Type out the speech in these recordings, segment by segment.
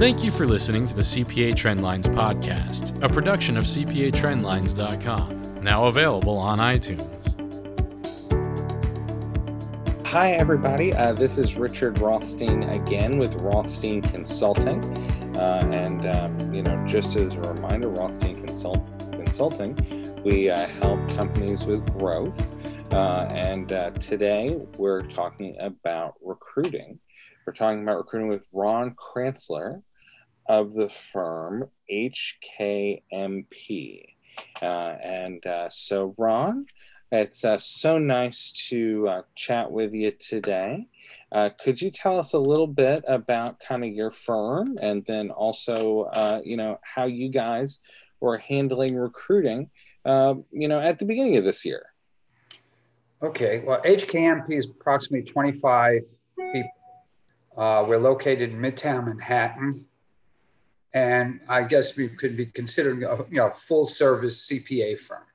Thank you for listening to the CPA Trendlines podcast, a production of CPATrendlines.com, now available on iTunes. Hi, everybody. This is Richard Rothstein again with Rothstein Consulting. Just as a reminder, Rothstein Consulting, we help companies with growth. Today we're talking about recruiting. We're talking about recruiting with Ron Kranzler of the firm HKMP. So Ron, it's so nice to chat with you today. Could you tell us a little bit about kind of your firm and then also, how you guys were handling recruiting, at the beginning of this year? Okay, well, HKMP is approximately 25 people. We're located in Midtown Manhattan, and I guess we could be considered a full-service CPA firm.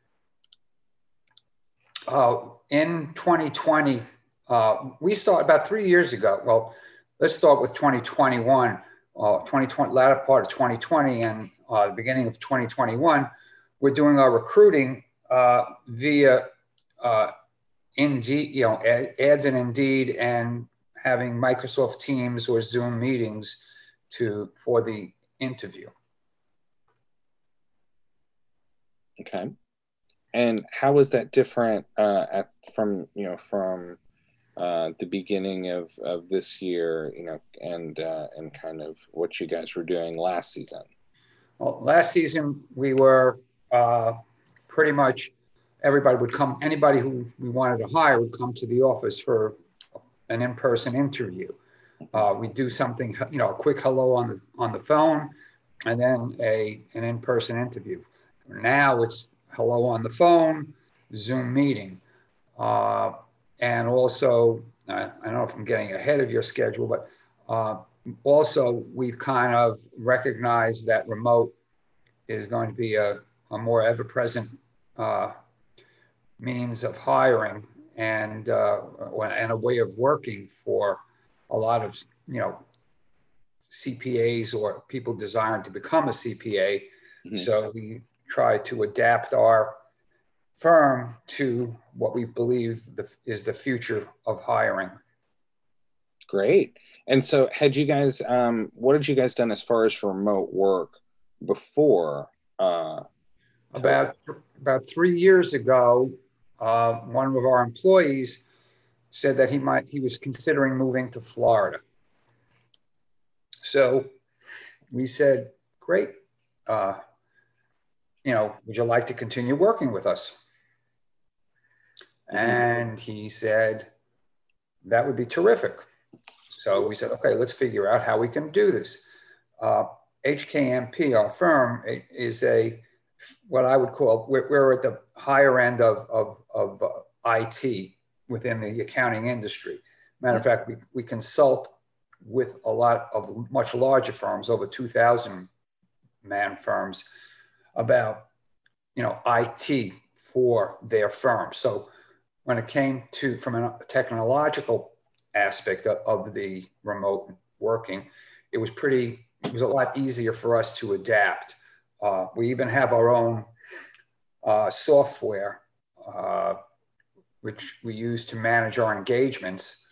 In 2020, we started about 3 years ago. Well, let's start with 2021. 2020, latter part of 2020 and the beginning of 2021, we're doing our recruiting via Indeed, ads in Indeed, and having Microsoft Teams or Zoom meetings for the interview. Okay. And how was that different from the beginning of this year, and kind of what you guys were doing last season? Well, last season we were pretty much everybody would come. Anybody who we wanted to hire would come to the office for an in-person interview. We do something, a quick hello on the phone, and then an in-person interview. Now it's hello on the phone, Zoom meeting. And also, I don't know if I'm getting ahead of your schedule, but also we've kind of recognized that remote is going to be a more ever-present means of hiring and a way of working for a lot of, CPAs or people desiring to become a CPA. Mm-hmm. So we try to adapt our firm to what we believe is the future of hiring. Great. And so what had you guys done as far as remote work before? About 3 years ago, one of our employees said that he was considering moving to Florida. So we said, great. Would you like to continue working with us? And he said, that would be terrific. So we said, okay, let's figure out how we can do this. HKMP, our firm, is what I would call, we're at the higher end of IT within the accounting industry. Matter of fact, we consult with a lot of much larger firms, over 2,000 man firms, about IT for their firm. So when it came to from a technological aspect of the remote working, it was a lot easier for us to adapt. We even have our own software, which we use to manage our engagements.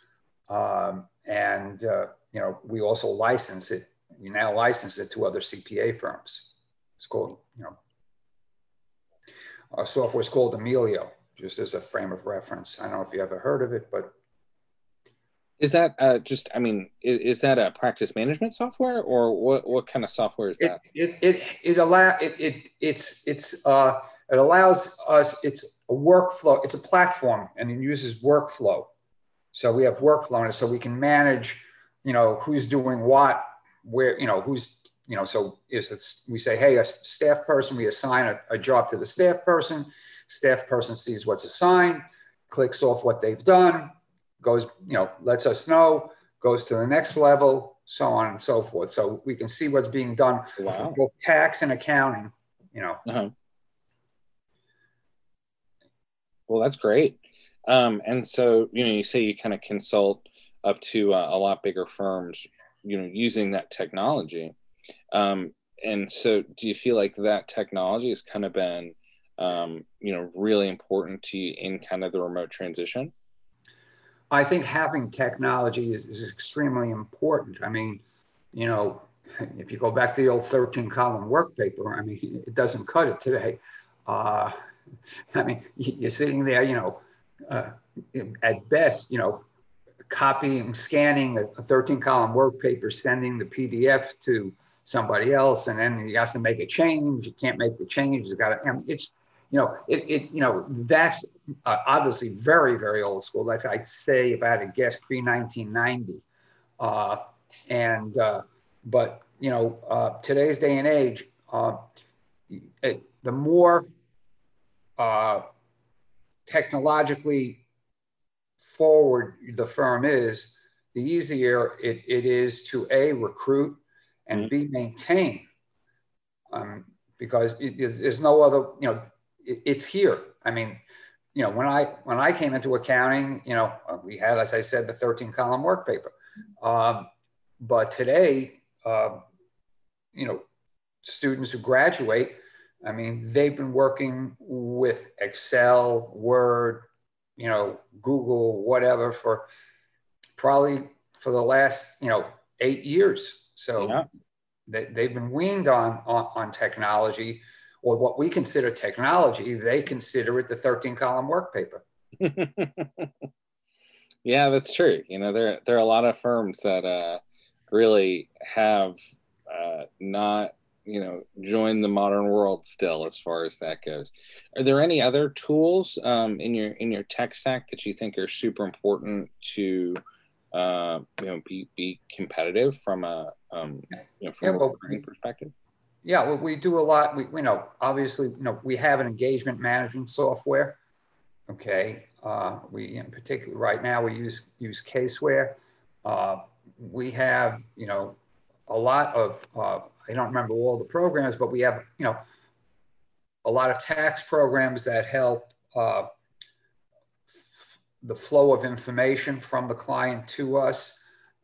We also license it. We now license it to other CPA firms. It's called, our software is called Emilio, just as a frame of reference. I don't know if you ever heard of it, but. Is that is that a practice management software, or what kind of software is that? It allows us, it's a workflow, it's a platform, and it uses workflow. So we have workflow in it, so we can manage, who's doing what, where, so we say, hey, a staff person, we assign a job to the staff person sees what's assigned, clicks off what they've done, goes, lets us know, goes to the next level, so on and so forth. So we can see what's being done for both tax and accounting, Uh-huh. Well, that's great. And so, you say you kind of consult up to a lot bigger firms. using that technology. And so do you feel like that technology has kind of been, really important to you in kind of the remote transition? I think having technology is extremely important. I mean, if you go back to the old 13 column work paper, I mean, it doesn't cut it today. I mean, you're sitting there, at best, copying, scanning a 13 column work paper, sending the PDF to somebody else, and then he has to make a change. You can't make the change. It's got to, it's, that's obviously very, very old school. That's, I'd say, if I had to guess, pre 1990. But today's day and age, the more technologically forward the firm is, the easier it is to A, recruit, and B, maintain. Because there's no other, it's here. I mean, when I came into accounting, we had, as I said, the 13 column work paper. But today, students who graduate, I mean, they've been working with Excel, Word, Google, whatever, for probably for the last, 8 years. So yeah. They've been weaned on technology, or what we consider technology. They consider it the 13 column work paper. Yeah, that's true. There are a lot of firms that really have not, joined the modern world still, as far as that goes. Are there any other tools in your tech stack that you think are super important to be competitive from a recruiting perspective? Yeah, well, we do a lot. We obviously, we have an engagement management software. Okay, we in particular right now we use Caseware. We have a lot of I don't remember all the programs, but we have a lot of tax programs that help the flow of information from the client to us.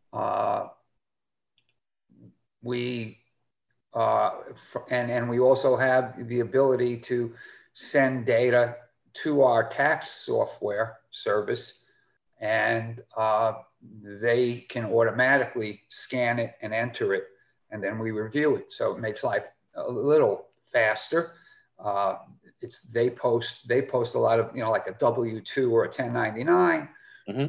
And we also have the ability to send data to our tax software service, and they can automatically scan it and enter it, and then we review it. So it makes life a little faster. They post a lot of, like a W-2 or a 1099. Mm-hmm.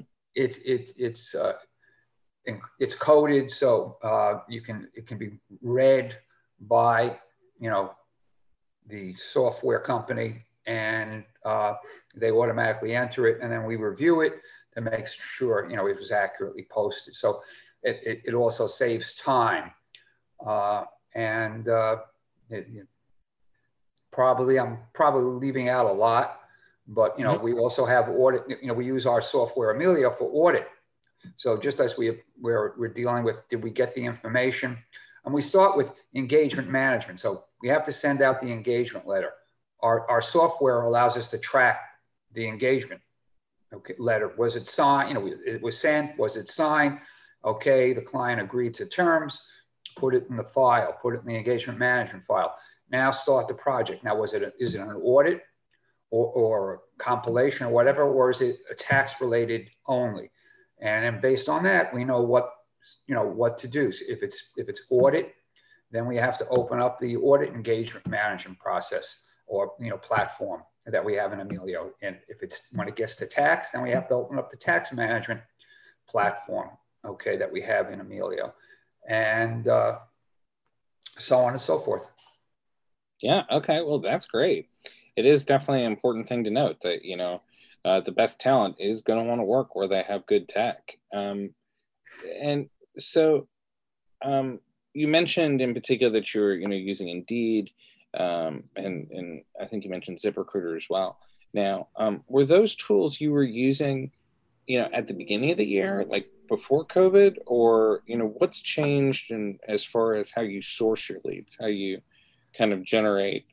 It's coded, so it can be read by the software company, and they automatically enter it, and then we review it to make sure it was accurately posted. So it also saves time, and I'm probably leaving out a lot, but mm-hmm. we also have audit. We use our software Amelia for audit. So just as we're dealing with, did we get the information? And we start with engagement management. So we have to send out the engagement letter. Our software allows us to track the engagement letter. Was it signed? It was sent. Was it signed? Okay, the client agreed to terms. Put it in the file. Put it in the engagement management file. Now start the project. Now, is it an audit or a compilation or whatever, or is it a tax related only? And then based on that, we know what to do. So if it's audit, then we have to open up the audit engagement management process or platform that we have in Emilio. And when it gets to tax, then we have to open up the tax management platform, okay, that we have in Emilio, and so on and so forth. Yeah. Okay. Well, that's great. It is definitely an important thing to note that the best talent is going to want to work where they have good tech. And so you mentioned in particular that you're using Indeed, and I think you mentioned ZipRecruiter as well. Now, were those tools you were using at the beginning of the year, like before COVID, or what's changed in as far as how you source your leads, how you kind of generate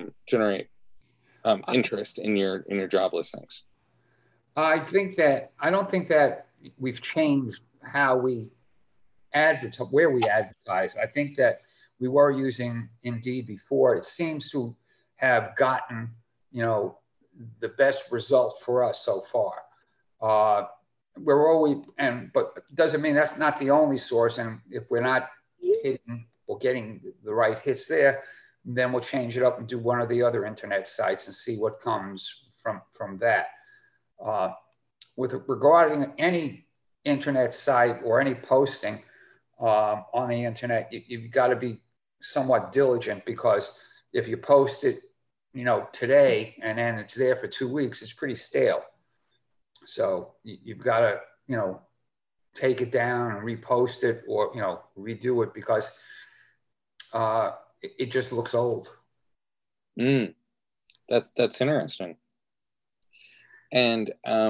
interest in your job listings? I don't think that we've changed how we where we advertise. I think that we were using Indeed before. It seems to have gotten, the best result for us so far. We're always, but it doesn't mean that's not the only source. And if we're not hitting or getting the right hits there, then we'll change it up and do one of the other internet sites and see what comes from that. With regarding any internet site or any posting on the internet, you've got to be somewhat diligent, because if you post it, today and then it's there for 2 weeks, it's pretty stale. So you've got to, take it down and repost it, or, redo it, because it just looks old. That's interesting. And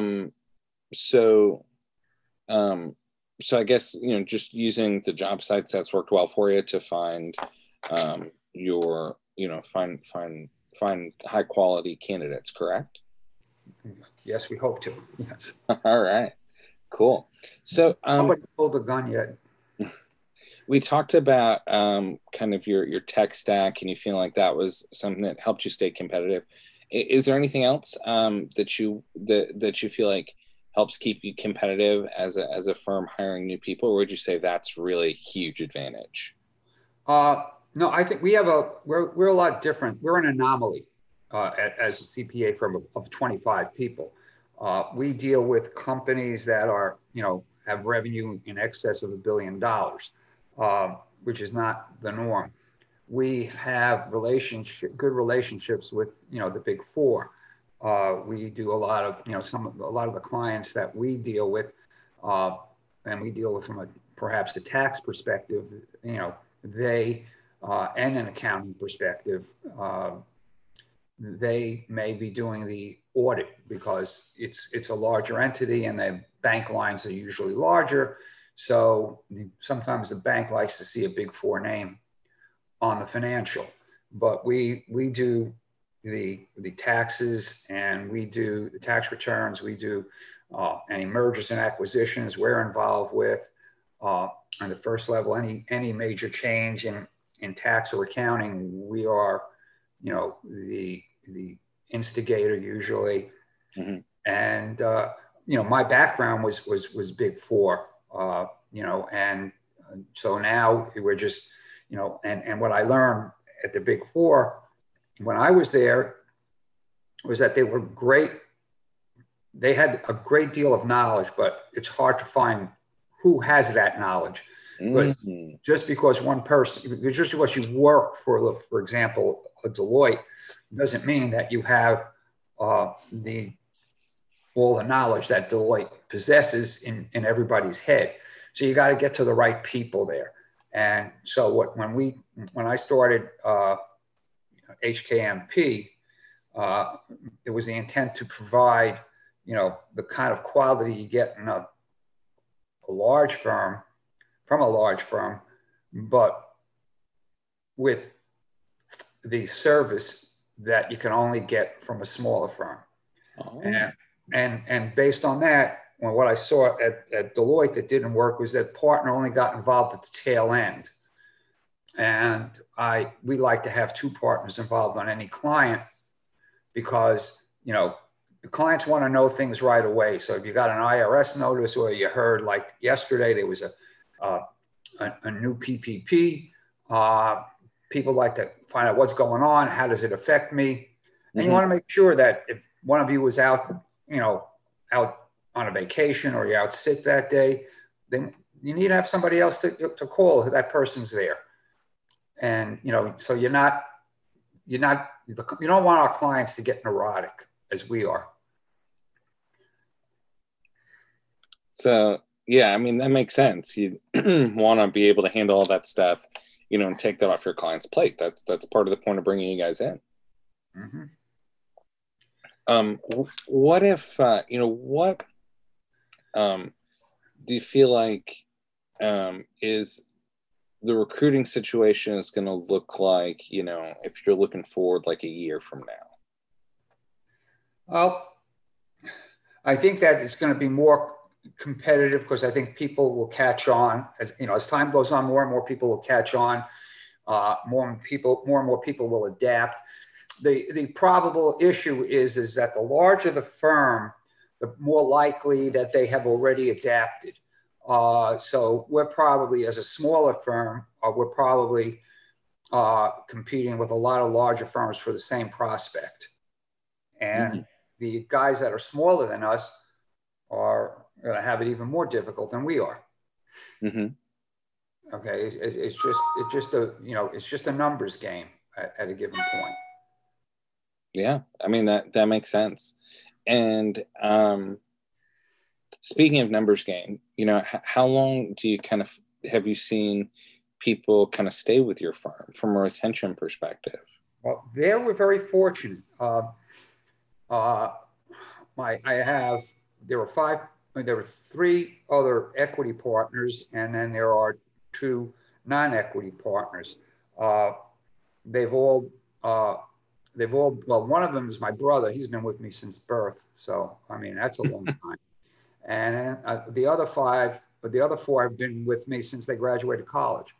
so I guess, just using the job sites, that's worked well for you to find your, find high quality candidates, correct? Yes, we hope to. Yes. All right, cool. So nobody pulled the gun yet. We talked about kind of your tech stack, and you feel like that was something that helped you stay competitive. Is there anything else that you feel like helps keep you competitive as a firm hiring new people, or would you say that's really a huge advantage? No, I think we're a lot different. We're an anomaly as a CPA firm of 25 people. We deal with companies that are, have revenue in excess of $1 billion, which is not the norm. We have good relationships with, the Big Four. We do a lot of, a lot of the clients that we deal with, and we deal with from perhaps a tax perspective, they, and an accounting perspective, they may be doing the audit because it's a larger entity and the bank lines are usually larger. So sometimes the bank likes to see a Big Four name on the financial, but we do the taxes, and we do the tax returns. We do any mergers and acquisitions we're involved with on the first level. Any major change in tax or accounting, we are, the instigator usually. Mm-hmm. And my background was Big Four, and so now we're just, and what I learned at the Big Four when I was there was that they were great. They had a great deal of knowledge, but it's hard to find who has that knowledge. Mm-hmm. Just because one person, just because you work for example, a Deloitte, doesn't mean that you have all the knowledge that Deloitte possesses in everybody's head. So you got to get to the right people there. And so when I started HKMP, it was the intent to provide, the kind of quality you get in a large firm, from a large firm, but with the service that you can only get from a smaller firm. Oh. And based on that, what I saw at Deloitte that didn't work was that partner only got involved at the tail end. And we like to have two partners involved on any client, because, the clients want to know things right away. So if you got an IRS notice, or you heard like yesterday, there was a new PPP, people like to find out what's going on. How does it affect me? And you want to make sure that if one of you was out on a vacation, or you're out sick that day, then you need to have somebody else to call if that person's there. And, so you don't want our clients to get neurotic as we are. So, yeah, I mean, that makes sense. You want to be able to handle all that stuff, and take that off your client's plate. That's part of the point of bringing you guys in. Mm-hmm. What if, what do you feel like is the recruiting situation is going to look like, if you're looking forward like a year from now? Well, I think that it's going to be more, competitive because I think people will catch on as as time goes on. More and more people will catch on. More and more people will adapt. The probable issue is that the larger the firm, the more likely that they have already adapted. So we're probably, as a smaller firm, we're probably competing with a lot of larger firms for the same prospect. And the guys that are smaller than us are going to have it even more difficult than we are. Okay, it's just a numbers game at a given point. Yeah, I mean that makes sense. And speaking of numbers game, how long do you have you seen people kind of stay with your firm from a retention perspective? Well, there we're very fortunate. There were 3 other equity partners, and then there are 2 non-equity partners. Well, one of them is my brother. He's been with me since birth. So, I mean, that's a long time. And the other 4 have been with me since they graduated college.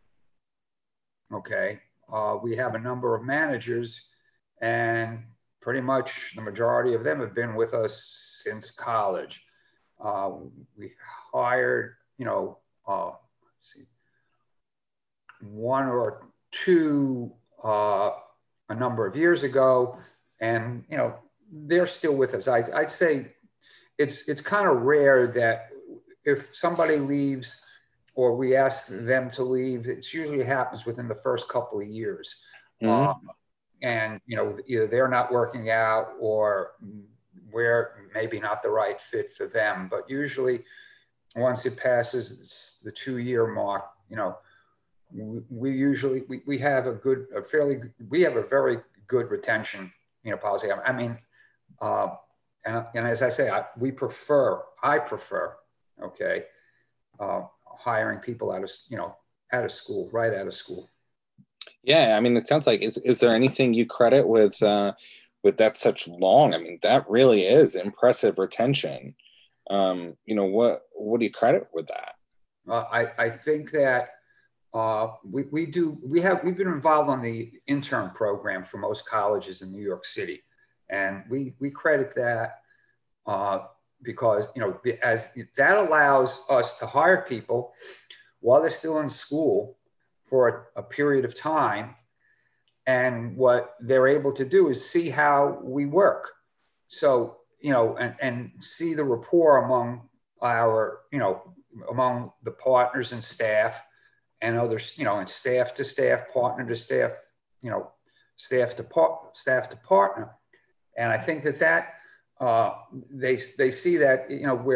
Okay. We have a number of managers, and pretty much the majority of them have been with us since college. We hired, 1 or 2 a number of years ago, and they're still with us. I'd say it's kind of rare that if somebody leaves or we ask them to leave, it usually happens within the first couple of years. And either they're not working out or we're maybe not the right fit for them. But usually once it passes the 2-year mark, we have a very good retention, policy. I mean, and as I say, I prefer, okay, hiring people out of school, right out of school. Yeah, I mean, it sounds like, is there anything you credit with that such long? I mean, that really is impressive retention. What do you credit with that? I think that we've been involved on the intern program for most colleges in New York City, and we credit that because as that allows us to hire people while they're still in school for a period of time, and what they're able to do is see how we work. So and see the rapport among among the partners and staff and others, and staff to staff, partner to staff, staff to partner. And I think that they see that,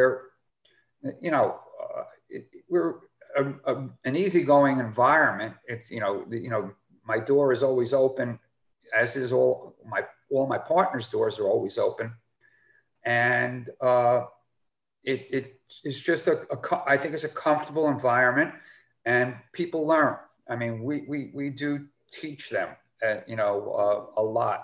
we're an easygoing environment. It's, my door is always open, as is all my partners' doors are always open. And it's just I think it's a comfortable environment, and people learn. I mean, we do teach them, a lot.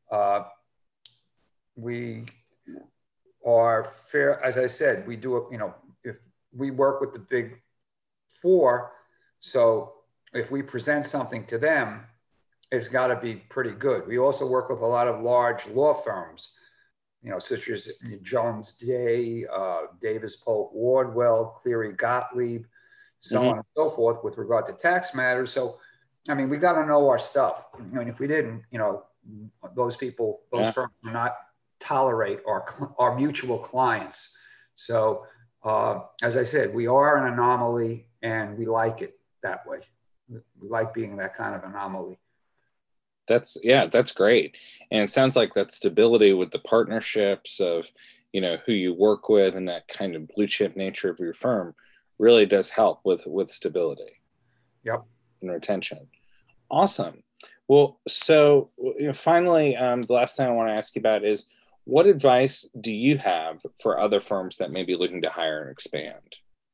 We are fair, as I said, we do, if we work with the big 4, so if we present something to them, it's got to be pretty good. We also work with a lot of large law firms, such as Jones Day, Davis Polk Wardwell, Cleary Gottlieb, so on and so forth, with regard to tax matters. So, I mean, we got to know our stuff. I mean, if we didn't, those firms do not tolerate our mutual clients. So, as I said, we are an anomaly, and we like it that way. We like being that kind of anomaly. That's great. And it sounds like that stability with the partnerships of, who you work with, and that kind of blue chip nature of your firm really does help with stability. Yep. And retention. Awesome. Well, so finally, the last thing I want to ask you about is, what advice do you have for other firms that may be looking to hire and expand?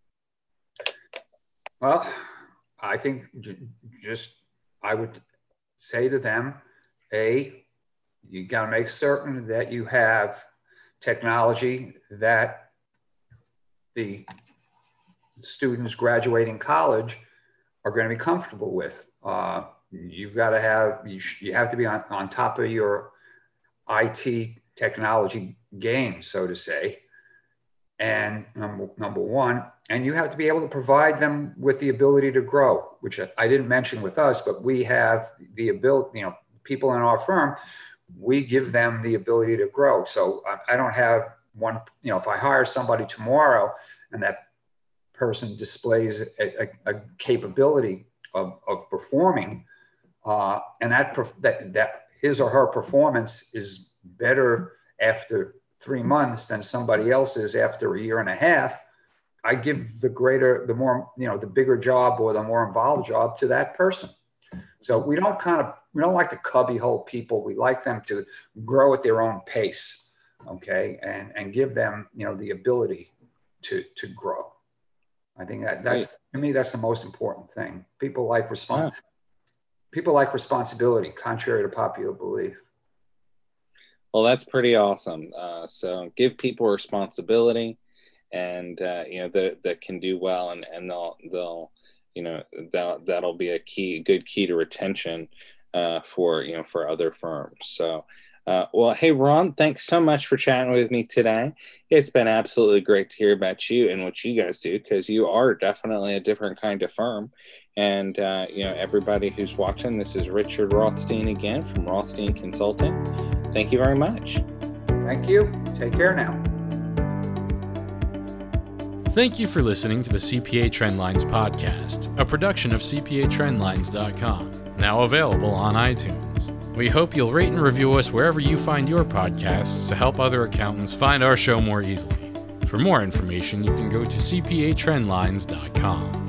Well, I think I would say to them, you got to make certain that you have technology that the students graduating college are going to be comfortable with. You've got to have, you have to be on top of your IT technology game, so to say. And number one, and you have to be able to provide them with the ability to grow, which I didn't mention with us, but we have the ability, you know, people in our firm, we give them the ability to grow. So I don't have one, you know, if I hire somebody tomorrow and that person displays a capability of performing, and that his or her performance is better after 3 months than somebody else's after a year and a half, I give the more, you know, the bigger job or the more involved job to that person. So we don't like to cubbyhole people. We like them to grow at their own pace, okay, and give them, you know, the ability to grow. I think that's to me, that's the most important thing. People like responsibility, contrary to popular belief. Well, that's pretty awesome. So give people responsibility, and you know, that can do well, and they'll you know, that'll be a good key to retention for, you know, for other firms. So well, hey Ron, thanks so much for chatting with me today. It's been absolutely great to hear about you and what you guys do, because you are definitely a different kind of firm. And you know, everybody who's watching, this is Richard Rothstein again from Rothstein Consulting. Thank you very much. Thank you. Take care now. Thank you for listening to the CPA Trendlines podcast, a production of CPATrendlines.com, now available on iTunes. We hope you'll rate and review us wherever you find your podcasts to help other accountants find our show more easily. For more information, you can go to CPATrendlines.com.